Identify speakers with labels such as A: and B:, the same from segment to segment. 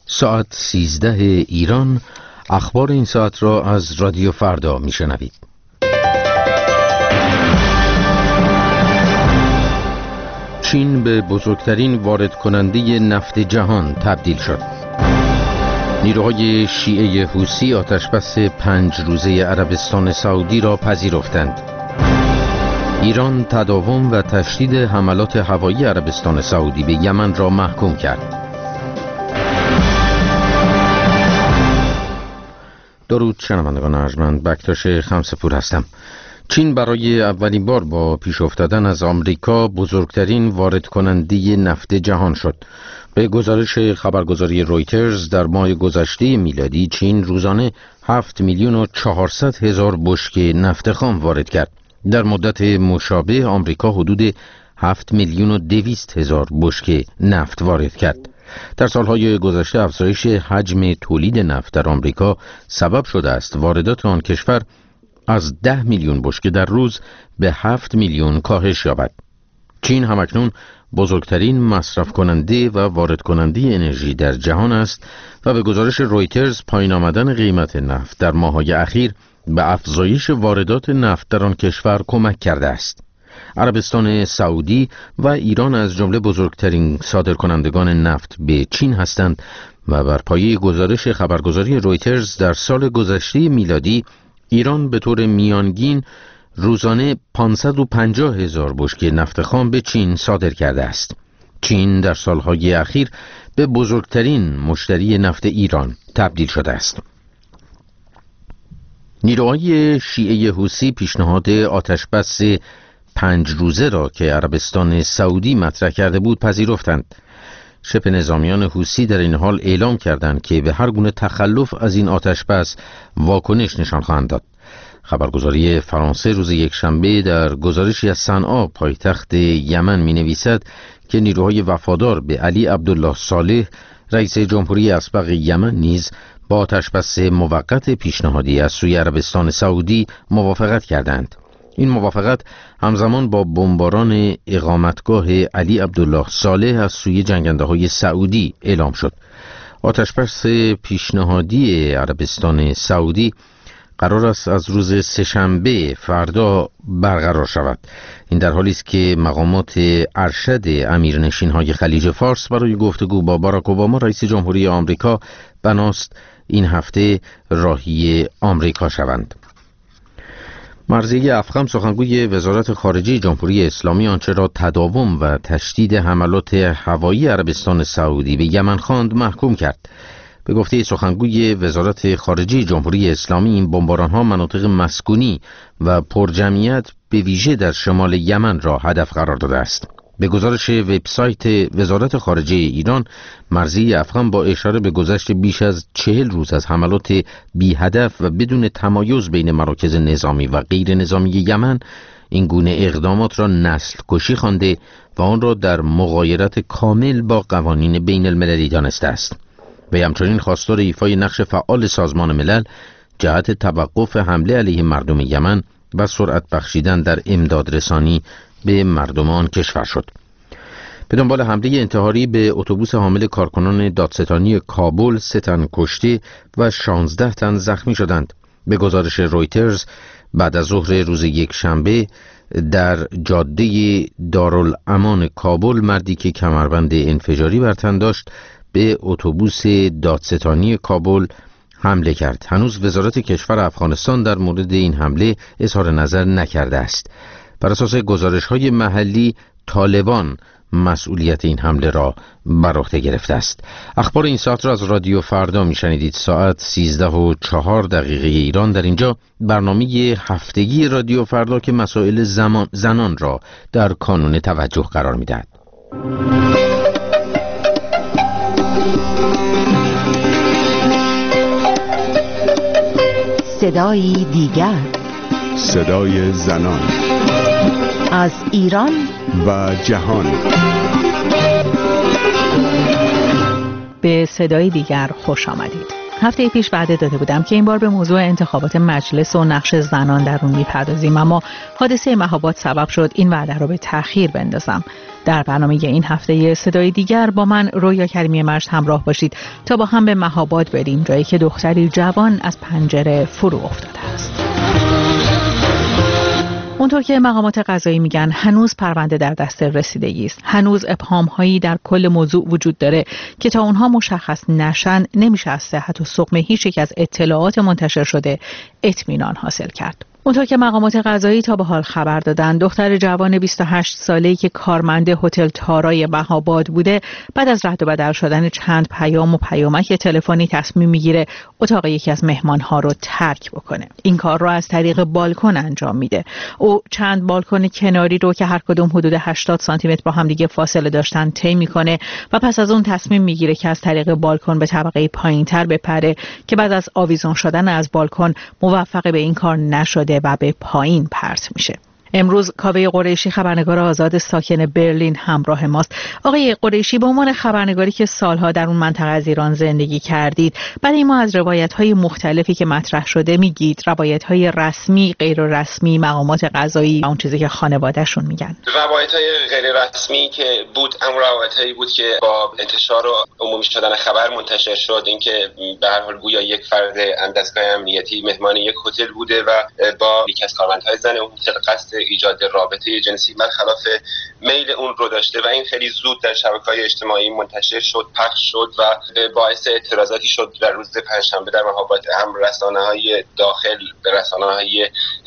A: ساعت 13 ایران. اخبار این ساعت را از رادیو فردا میشنوید. چین به بزرگترین وارد کننده نفت جهان تبدیل شد. نیروهای شیعه حوثی آتشبس 5 روزه عربستان سعودی را پذیرفتند. ایران تداوم و تشدید حملات هوایی عربستان سعودی به یمن را محکوم کرد. درود شنوندگان ارجمند، بکتاش خمسپور هستم. چین برای اولین بار با پیش افتادن از آمریکا بزرگترین وارد کننده نفت جهان شد. به گزارش خبرگزاری رویترز در ماه گذشته میلادی چین روزانه 7,400,000 بشکه نفت خام وارد کرد. در مدت مشابه آمریکا حدود 7,200,000 بشکه نفت وارد کرد. در سالهای گذشته افزایش حجم تولید نفت در آمریکا سبب شده است واردات آن کشور از 10 میلیون بشکه در روز به 7 میلیون کاهش یابد. چین همکنون بزرگترین مصرف کننده و وارد کننده انرژی در جهان است و به گزارش رویترز پایین آمدن قیمت نفت در ماه‌های اخیر به افزایش واردات نفت در آن کشور کمک کرده است. عربستان سعودی و ایران از جمله بزرگترین صادرکنندگان نفت به چین هستند و بر پایه گزارش خبرگزاری رویترز در سال گذشته میلادی ایران به طور میانگین روزانه 550,000 بشکه نفت خام به چین صادر کرده است. چین در سالهای اخیر به بزرگترین مشتری نفت ایران تبدیل شده است. نیروهای شیعه حوثی پیشنهاد آتشبس 5 روزه را که عربستان سعودی مطرح کرده بود پذیرفتند. شبه نظامیان حوثی در این حال اعلام کردند که به هر گونه تخلف از این آتشبس واکنش نشان خواهند داد. خبرگزاری فرانسه روز یکشنبه در گزارشی از صنعا پایتخت یمن می‌نویسد که نیروهای وفادار به علی عبدالله صالح رئیس جمهوری اسبق یمن نیز با آتشبس موقت پیشنهادی از سوی عربستان سعودی موافقت کردند. این موافقت همزمان با بمباران اقامتگاه علی عبدالله صالح از سوی جنگنده‌های سعودی اعلام شد. آتشبس پیشنهادی عربستان سعودی قرار است از روز سه‌شنبه فردا برقرار شود. این در حالی است که مقامات ارشد امیرنشین‌های خلیج فارس برای گفتگو با باراک اوباما رئیس جمهوری آمریکا بناست این هفته راهی آمریکا شوند. مرضیه افخم سخنگوی وزارت خارجه جمهوری اسلامی آنچه را تداوم و تشدید حملات هوایی عربستان سعودی به یمن خواند محکوم کرد. به گفته سخنگوی وزارت خارجه جمهوری اسلامی این بمباران‌ها مناطق مسکونی و پرجمعیت به ویژه در شمال یمن را هدف قرار داده است. به گزارش وبسایت وزارت خارجه ایران، مرضیه افغان با اشاره به گذشت بیش از 40 روز از حملات بی هدف و بدون تمایز بین مراکز نظامی و غیر نظامی یمن این گونه اقدامات را نسل کشی خوانده و آن را در مغایرت کامل با قوانین بین المللی دانسته است. و همچنین خواستار ایفای نقش فعال سازمان ملل جهت توقف حمله علیه مردم یمن و سرعت بخشیدن در امداد رسانی به مردم آن کشور شد. به دنبال حمله انتحاری به اتوبوس حامل کارکنان دادستانی کابل 3 تن کشته و 16 تن زخمی شدند. به گزارش رویترز بعد از ظهر روز یکشنبه در جاده دارالامان کابل مردی که کمربند انفجاری بر تن داشت به اتوبوس دادستانی کابل حمله کرد. هنوز وزارت کشور افغانستان در مورد این حمله اظهار نظر نکرده است. بر اساس گزارش‌های محلی طالبان مسئولیت این حمله را بر عهده گرفته است. اخبار این ساعت را از رادیو فردا میشنیدید. ساعت 13:04 ایران. در اینجا برنامه هفتگی رادیو فردا که مسائل زنان را در کانون توجه قرار می‌دهد.
B: صدای دیگر،
C: صدای زنان
B: از ایران
C: و جهان.
B: به صدای دیگر خوش آمدید.
D: هفته پیش وعده داده بودم که این بار به موضوع انتخابات مجلس و نقش زنان در اون میپردازیم، اما حادثه مهاباد سبب شد این وعده رو به تأخیر بندازم. در برنامه این هفته صدای دیگر با من رویا کریمی مجد همراه باشید تا با هم به مهاباد بریم، جایی که دختری جوان از پنجره فرو افتاده است. اونطور که مقامات قضایی میگن هنوز پرونده در دست رسیدگی است. هنوز ابهام‌هایی در کل موضوع وجود داره که تا اونها مشخص نشن نمیشه از صحت و سقم هیچ یک از اطلاعات منتشر شده اطمینان حاصل کرد. اونطور که مقامات قضایی تا به حال خبر دادن، دختر جوان 28 ساله‌ای که کارمند هتل تارای مهاباد بوده، بعد از رد و بدل شدن چند پیام و پیامک تلفنی تصمیم میگیره اتاق یکی از مهمانها رو ترک بکنه. این کار رو از طریق بالکن انجام میده. او چند بالکن کناری رو که هر کدوم حدود 80 سانتی متر با هم دیگه فاصله داشتن طی میکنه و پس از اون تصمیم میگیره که از طریق بالکن به طبقه پایینتر بپره که بعد از آویزان شدن از بالکن موفق به این کار نشده و به پایین پرت میشه. امروز کاوه قریشی خبرنگار آزاد ساکن برلین همراه ماست. آقای قریشی، به عنوان خبرنگاری که سالها در اون منطقه از ایران زندگی کردید، برای ما از روایت‌های مختلفی که مطرح شده میگید، روایت‌های رسمی، غیر رسمی، مقامات قضایی و اون چیزی که خانواده‌شون میگن.
E: روایت‌های غیر رسمی که بود، اون روایت‌هایی بود که با انتشار و عمومی شدن خبر منتشر شد، اینکه به هر حال گویا یک فرد دستگاه امنیتی مهمان یک هتل بوده و با یکی از کارمندهای زن اون هتل قصد ایجاد رابطه جنسی برخلاف میل اون رو داشته و این خیلی زود در شبکه‌های اجتماعی منتشر شد، پخش شد و باعث اعتراضاتی شد در روز پنجشنبه در مهاباد. هم رسانه‌های داخل، رسانه‌های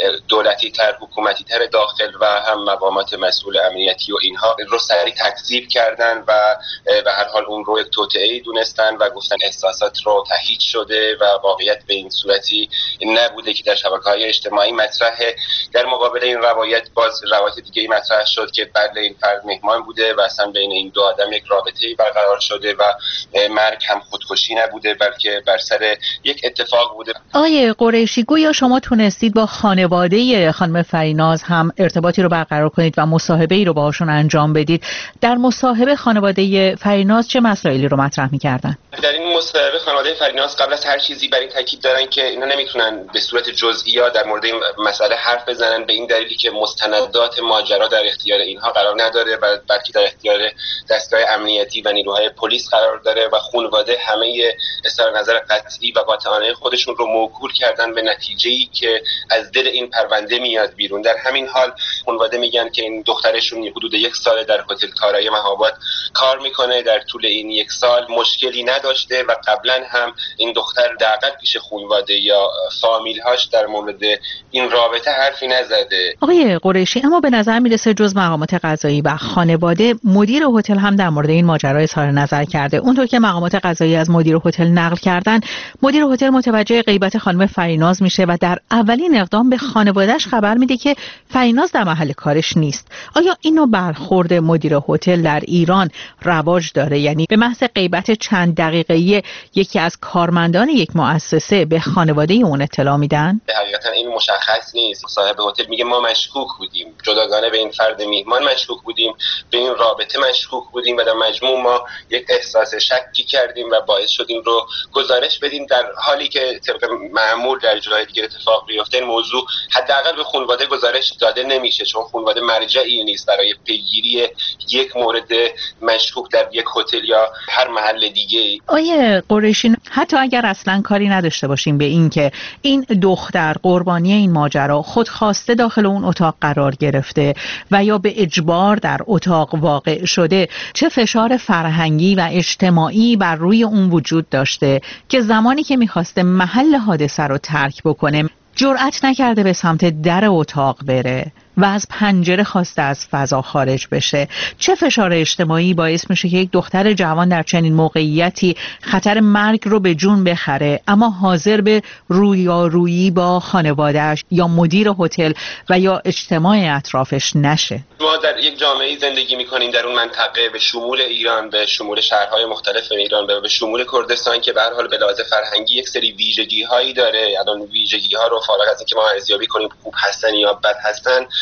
E: دولتی تر، حکومتی تر داخل و هم مقامات مسئول امنیتی و اینها رو سریع تکذیب کردن و به هر حال اون رو یک توطئه‌ای دونستن و گفتن احساسات رو تهیج شده و واقعیت به این صورتی نبوده که در شبکه‌های اجتماعی مطرحه. در مقابل این روایت باز روایت دیگه‌ای مطرح شد که بله این فرد مهمان بوده و اصلا بین این دو آدم یک رابطه‌ای برقرار شده و مرگ هم خودکشی نبوده بلکه بر سر یک اتفاق بوده.
D: آقای قریشی، گویا شما تونستید با خانواده خانم فریناز هم ارتباطی رو برقرار کنید و مصاحبه‌ای رو باهاشون انجام بدید. در مصاحبه خانواده فریناز چه مسائلی رو مطرح می‌کردن؟
E: در این مصاحبه خانواده فریناز قبل از هر چیزی بر این تاکید دارن که اینا نمیتونن به صورت جزئیات در مورد این مسئله حرف بزنن، به این دلیلی که مستندات ماجرا در اختیار اینها قرار نداره و بلکه در اختیار دستگاه امنیتی و نیروهای پلیس قرار داره و خانواده همه اظهار نظر قطعی و قاطعانه خودشون رو موکول کردن به نتیجه‌ای که از دل این پرونده میاد بیرون. در همین حال خانواده میگن که این دخترشون حدود 1 سال در هتل تارای مهاباد کار میکنه، در طول این 1 سال مشکلی نداشته و قبلا هم این دختر دقیقاً پیش خانواده یا فامیل‌هاش در مورد این رابطه حرفی نزده.
D: آقای قریشی، اما به نظر میرسه جز مقامات قضایی و خانواده، مدیر هتل هم در مورد این ماجرا اظهار نظر کرده. اونطور که مقامات قضایی از مدیر هتل نقل کردن، مدیر هتل متوجه غیبت خانم فریناز میشه و در اولین اقدام به خانواده‌اش خبر میده که فریناز در محل کارش نیست. آیا اینو برخورد مدیر هتل در ایران رواج داره؟ یعنی به محض غیبت چند دقیقه‌ای یکی از کارمندان یک مؤسسه به خانواده اون اطلاع میدن؟
E: حقیقتا این مشخص نیست. صاحب هتل میگه ما مشکوک بودیم، جداگانه به این فرد میهمان مشکوک بودیم، به این رابطه مشکوک بودیم و در مجموع ما یک احساس شکی کردیم و باعث شد این رو گزارش بدیم، در حالی که طبق معمول در جای دیگه اتفاق بیفته این موضوع حداقل به خانواده گزارش داده نمیشه، چون خانواده مرجعی نیست برای پیگیری یک مورد مشکوک در یک هتل یا هر محل دیگه.
D: آیه قریشی، حتی اگر اصلا کاری نداشته باشیم به این که این دختر قربانی این ماجرا خودخواسته داخل اون اتاق قرار گرفته و یا به اجبار در اتاق واقع شده، چه فشار فرهنگی و اجتماعی بر روی اون وجود داشته که زمانی که میخواسته محل حادثه رو ترک بکنه جرأت نکرده به سمت در اتاق بره و از پنجره خواسته از فضا خارج بشه؟ چه فشار اجتماعی باعث میشه که یک دختر جوان در چنین موقعیتی خطر مرگ رو به جون بخره اما حاضر به رویارویی با خانواده‌اش یا مدیر هتل و یا اجتماع اطرافش نشه؟
E: ما در یک جامعه زندگی میکنیم در اون منطقه، به شمول ایران، به شمول شهرهای مختلف ایران، به شمول کردستان که به هر حال به لحاظ فرهنگی یک سری ویژگی‌هایی داره. الان ویژگی‌ها رو فارغ از اینکه ما ارزیابی کنیم خوب هستن یا بد هستن،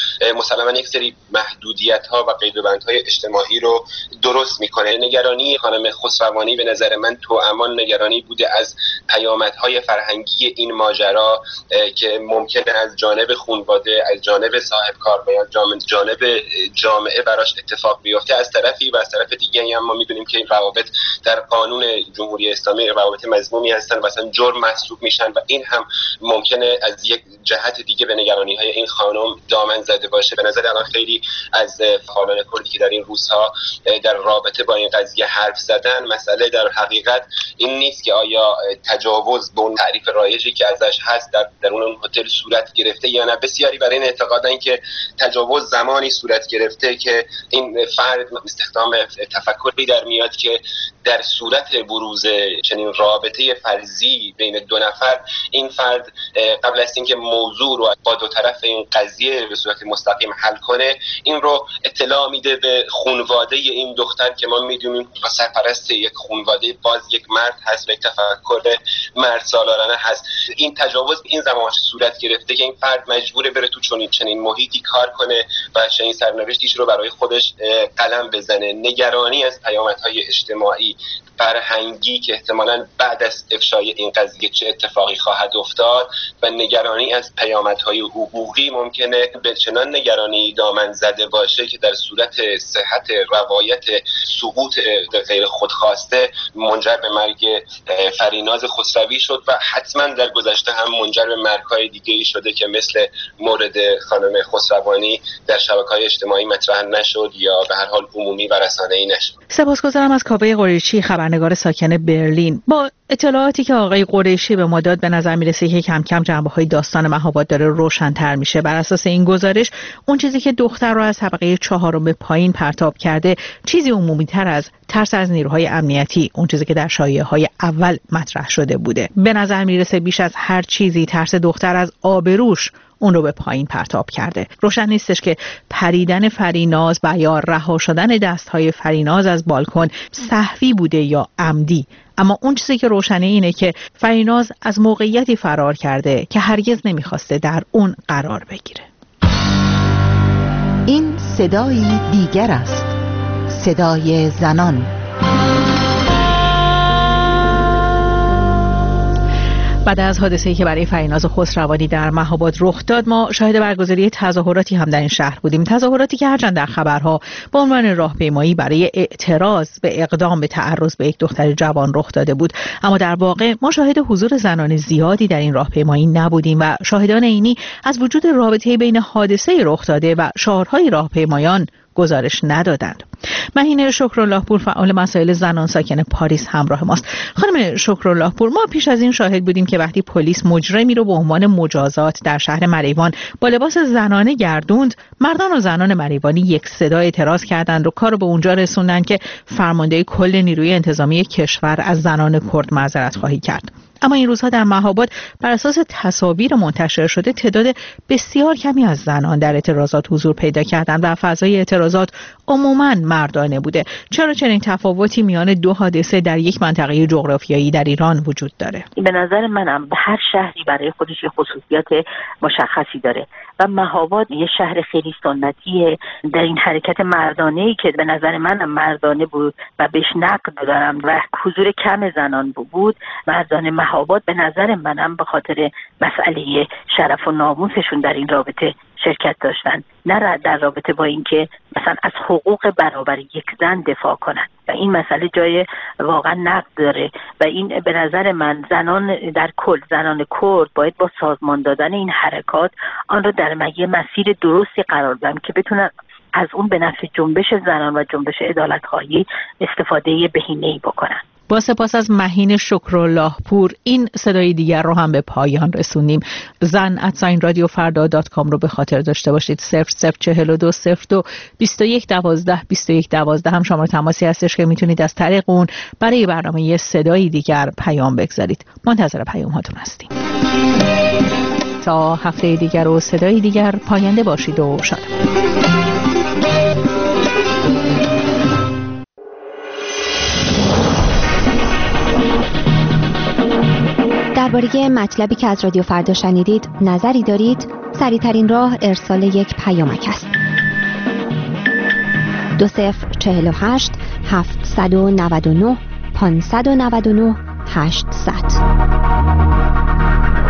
E: مسلماً یک سری محدودیت‌ها و قیدوبندهای اجتماعی رو درست میکنه. نگرانی خانم خسروانی به نظر من توامان نگرانی بوده از پیامدهای فرهنگی این ماجرا که ممکنه از جانب خانواده، از جانب صاحب کار و یا جانب جامعه براش اتفاق بیفته از طرفی، و از طرف دیگه هم ما میدونیم که این روابط در قانون جمهوری اسلامی روابط مذمومی هستن و اصلا جرم محسوب میشن و این هم ممکنه از یک جهت دیگه به نگرانی‌های این خانم دامن زده باشه. به نظر الان خیلی از فعالان کردی که در این روزها در رابطه با این قضیه حرف زدن، مسئله در حقیقت این نیست که آیا تجاوز به اون تعریف رایجی که ازش هست در اون هتل صورت گرفته یا نه. بسیاری برای این اعتقادن که تجاوز زمانی صورت گرفته که این فرد استخدام تفکری در میاد که در صورت بروز چنین رابطه فرضی بین دو نفر، این فرد قبل از اینکه موضوع رو با دو طرف این قضیه به صورت مستقیم حل کنه، این رو اطلاع میده به خانواده این دختر که ما میدونیم سرپرست یک خانواده باز یک مرد هست و یک تفکر مرد سالارانه هست. این تجاوز این زمان صورت گرفته که این فرد مجبوره بره تو چنین محیطی کار کنه و چنین سرنوشتیش رو برای خودش قلم بزنه. نگرانی از پیامدهای اجتماعی فرهنگی که احتمالاً بعد از افشای این قضیه چه اتفاقی خواهد افتاد و نگرانی از پیامدهای حقوقی ممکنه به چنان نگرانی دامن زده باشه که در صورت صحت روایت سقوط غیر خودخواسته منجر به مرگ فریناز خسروی شد و حتما در گذشته هم منجر به مرگ‌های دیگه‌ای شده که مثل مورد خانم خسروانی در شبکه‌های اجتماعی مطرح نشد یا به هر حال عمومی و رسانه‌ای نشد.
D: سپاسگزارم از کاوه قریشی، خبرنگار ساکن برلین. با اطلاعاتی که آقای قریشی به ما داد به نظر میرسه که کم کم جنبه‌های داستان مهاباد داره روشن‌تر میشه. بر اساس این گزارش اون چیزی که دختر رو از طبقه 4 به پایین پرتاب کرده چیزی عمومی‌تر از ترس از نیروهای امنیتی، اون چیزی که در شایعه‌های اول مطرح شده بوده. به نظر میرسه بیش از هر چیزی ترس دختر از آبروش اون رو به پایین پرتاب کرده. روشن نیستش که پریدن فریناز و یا رها شدن دستهای فریناز از بالکن سهوی بوده یا عمدی، اما اون چیزی که روشنه اینه که فریناز از موقعیتی فرار کرده که هرگز نمیخواسته در اون قرار بگیره.
B: این صدای دیگر است، صدای زنان.
D: بعد از حادثه‌ای که برای فریناز خسروانی در مهاباد رخ داد، ما شاهد برگزاری تظاهراتی هم در این شهر بودیم. تظاهراتی که هرچند در خبرها با عنوان راهپیمایی برای اعتراض به اقدام به تعرض به یک دختر جوان رخ داده بود، اما در واقع ما شاهد حضور زنان زیادی در این راهپیمایی نبودیم و شاهدان عینی از وجود رابطه بین حادثه رخ داده و شعارهای راهپیمایان گزارش ندادند. مهین شکراللهپور، فعال مسائل زنان ساکن پاریس، همراه ماست. خانم شکراللهپور، ما پیش از این شاهد بودیم که وقتی پلیس مجرمی رو به عنوان مجازات در شهر مریوان با لباس زنانه گردوند، مردان و زنان مریوانی یک صدا اعتراض کردند و کار رو به اونجا رسوندن که فرمانده کل نیروی انتظامی کشور از زنان کرد معذرت خواهی کرد. اما این روزها در مهاباد بر اساس تصاویر منتشر شده تعداد بسیار کمی از زنان در اعتراضات حضور پیدا کردند و فضای اعتراضات عموماً مردانه بوده. چرا چنین تفاوتی میان دو حادثه در یک منطقه جغرافیایی در ایران وجود داره؟
F: به نظر منم هر شهری برای خودش خصوصیات مشخصی داره و مهاباد یه شهر خیلی سنتیه در این حرکت مردانه‌ای که به نظر منم مردانه بود و بهش نقد دارم و حضور کم زنان بود. مردان مهاباد به نظر منم به خاطر مسئله شرف و ناموسشون در این رابطه شرکت داشتن، نه در رابطه با اینکه مثلا از حقوق برابر یک زن دفاع کنن و این مسئله جای واقعا نقد داره و این به نظر من زنان در کل، زنان کرد باید با سازمان دادن این حرکات آن را در مسیر درستی قرار بدن که بتونن از اون به نفع جنبش زنان و جنبش عدالت‌خواهی استفاده بهینه‌ای بکنن.
D: با سپاس از مهین شکراللهپور، این صدای دیگر رو هم به پایان رسونیم. zan@radiofarda.com رو به خاطر داشته باشید. 0042 02 21 12 21 12 هم شماره تماسی هستش که میتونید از طریق اون برای برنامه صدای دیگر پیام بگذارید. منتظر پیام هاتون هستیم. تا هفته دیگر و صدای دیگر پاینده باشید و شاد.
G: درباره مطلبی که از رادیو فردا شنیدید نظری دارید؟ سریع‌ترین راه ارسال یک پیامک است. 2048 799 599 800.